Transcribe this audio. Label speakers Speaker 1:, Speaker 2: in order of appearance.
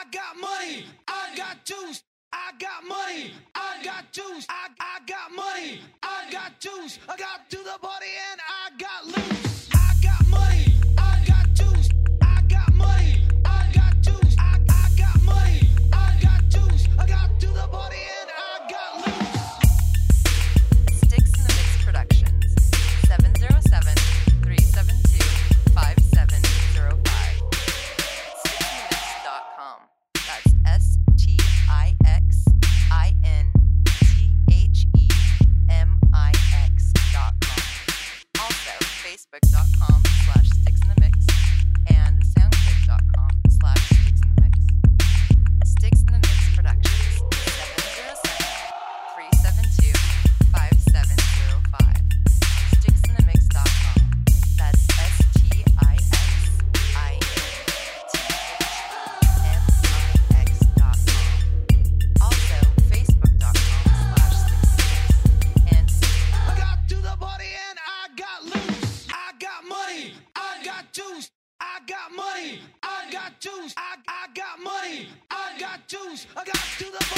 Speaker 1: got money, I got juice. I got money, I got juice. I got money, I got juice. I got to the party and I got loose. I got money, I got juice. I got money, I got juice. I got money, I got juice. I got to the party and I got loose.
Speaker 2: Sticks in the Mix Productions, 707-372-5705. Sticksinthemix.com. That's STIXINTHEMIX.com. Also, Facebook.com/SticksInTheMix and SoundClick.com/SticksInTheMix. Sticks in the Mix Productions, 707-372-5705. Sticksinthemix.com. That's STIXINTHEMIX.com. Also, Facebook.com/SticksInTheMix and
Speaker 1: I got to the party and I got loose. I got money, I got juice. I got money, I got juice. I got money, I got juice. I got to the party.